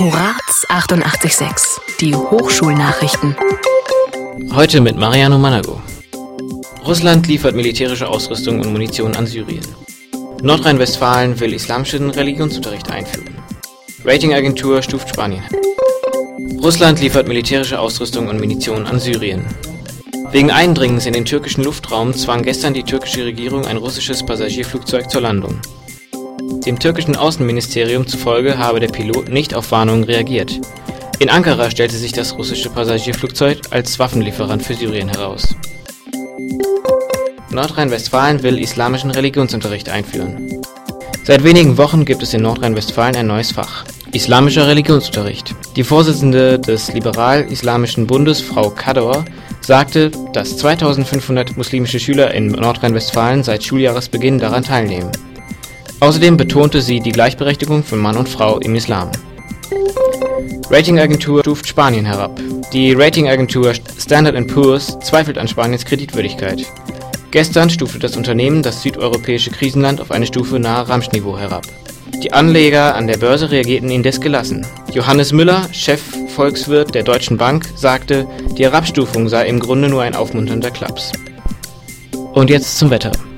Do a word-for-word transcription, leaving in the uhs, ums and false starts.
Horaz achtundachtzig Komma sechs, die Hochschulnachrichten. Heute mit Mariano Manago. Russland liefert militärische Ausrüstung und Munition an Syrien. Nordrhein-Westfalen will islamischen Religionsunterricht einführen. Ratingagentur stuft Spanien. Russland liefert militärische Ausrüstung und Munition an Syrien. Wegen Eindringens in den türkischen Luftraum zwang gestern die türkische Regierung ein russisches Passagierflugzeug zur Landung. Dem türkischen Außenministerium zufolge habe der Pilot nicht auf Warnungen reagiert. In Ankara stellte sich das russische Passagierflugzeug als Waffenlieferant für Syrien heraus. Nordrhein-Westfalen will islamischen Religionsunterricht einführen. Seit wenigen Wochen gibt es in Nordrhein-Westfalen ein neues Fach: Islamischer Religionsunterricht. Die Vorsitzende des Liberal-Islamischen Bundes, Frau Kador, sagte, dass zweitausendfünfhundert muslimische Schüler in Nordrhein-Westfalen seit Schuljahresbeginn daran teilnehmen. Außerdem betonte sie die Gleichberechtigung von Mann und Frau im Islam. Ratingagentur stuft Spanien herab. Die Ratingagentur Standard and Poor's zweifelt an Spaniens Kreditwürdigkeit. Gestern stufte das Unternehmen das südeuropäische Krisenland auf eine Stufe nahe Ramschniveau herab. Die Anleger an der Börse reagierten indes gelassen. Johannes Müller, Chefvolkswirt der Deutschen Bank, sagte, die Herabstufung sei im Grunde nur ein aufmunternder Klaps. Und jetzt zum Wetter.